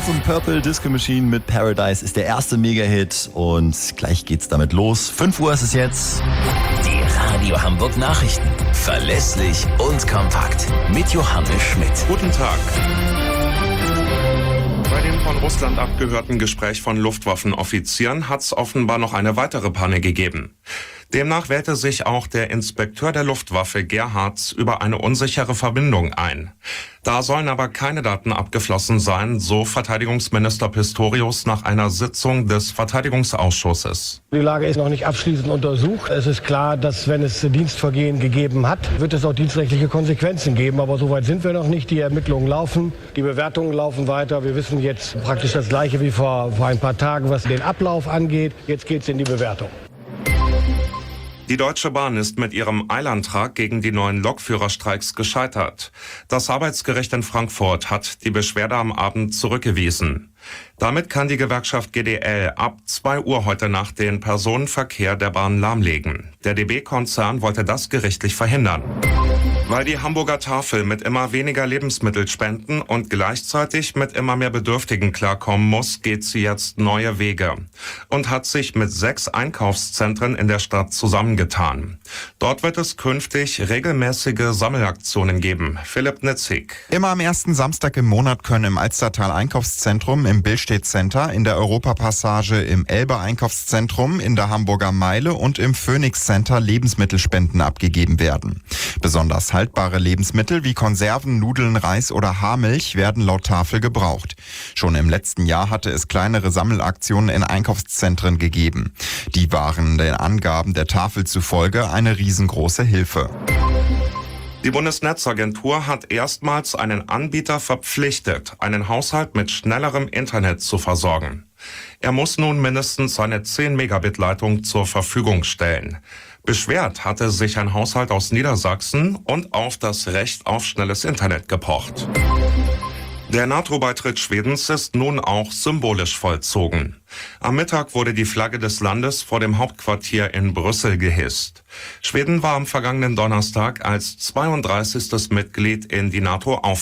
von Purple Disco Machine mit Paradise ist der erste Mega-Hit und gleich geht's damit los. 5 Uhr ist es jetzt. Die Radio Hamburg Nachrichten. Verlässlich und kompakt. Mit Johannes Schmidt. Guten Tag. Bei dem von Russland abgehörten Gespräch von Luftwaffenoffizieren hat es offenbar noch eine weitere Panne gegeben. Demnach wählte sich auch der Inspekteur der Luftwaffe Gerhards über eine unsichere Verbindung ein. Da sollen aber keine Daten abgeflossen sein, so Verteidigungsminister Pistorius nach einer Sitzung des Verteidigungsausschusses. Die Lage ist noch nicht abschließend untersucht. Es ist klar, dass wenn es Dienstvergehen gegeben hat, wird es auch dienstrechtliche Konsequenzen geben. Aber so weit sind wir noch nicht. Die Ermittlungen laufen, die Bewertungen laufen weiter. Wir wissen jetzt praktisch das Gleiche wie vor ein paar Tagen, was den Ablauf angeht. Jetzt geht es in die Bewertung. Die Deutsche Bahn ist mit ihrem Eilantrag gegen die neuen Lokführerstreiks gescheitert. Das Arbeitsgericht in Frankfurt hat die Beschwerde am Abend zurückgewiesen. Damit kann die Gewerkschaft GDL ab 2 Uhr heute Nacht den Personenverkehr der Bahn lahmlegen. Der DB-Konzern wollte das gerichtlich verhindern. Weil die Hamburger Tafel mit immer weniger Lebensmittel spenden und gleichzeitig mit immer mehr Bedürftigen klarkommen muss, geht sie jetzt neue Wege und hat sich mit 6 Einkaufszentren in der Stadt zusammengetan. Dort wird es künftig regelmäßige Sammelaktionen geben. Philipp Nitzig. Immer am ersten Samstag im Monat können im Alstertal Einkaufszentrum, im Billstedt Center, in der Europapassage, im Elbe Einkaufszentrum, in der Hamburger Meile und im Phoenix Center Lebensmittelspenden abgegeben werden. Besonders haltbare Lebensmittel wie Konserven, Nudeln, Reis oder Haarmilch werden laut Tafel gebraucht. Schon im letzten Jahr hatte es kleinere Sammelaktionen in Einkaufszentren gegeben. Die waren den Angaben der Tafel zufolge eine riesengroße Hilfe. Die Bundesnetzagentur hat erstmals einen Anbieter verpflichtet, einen Haushalt mit schnellerem Internet zu versorgen. Er muss nun mindestens eine 10-Megabit-Leitung zur Verfügung stellen. Beschwert hatte sich ein Haushalt aus Niedersachsen und auf das Recht auf schnelles Internet gepocht. Der NATO-Beitritt Schwedens ist nun auch symbolisch vollzogen. Am Mittag wurde die Flagge des Landes vor dem Hauptquartier in Brüssel gehisst. Schweden war am vergangenen Donnerstag als 32. Mitglied in die NATO aufgenommen.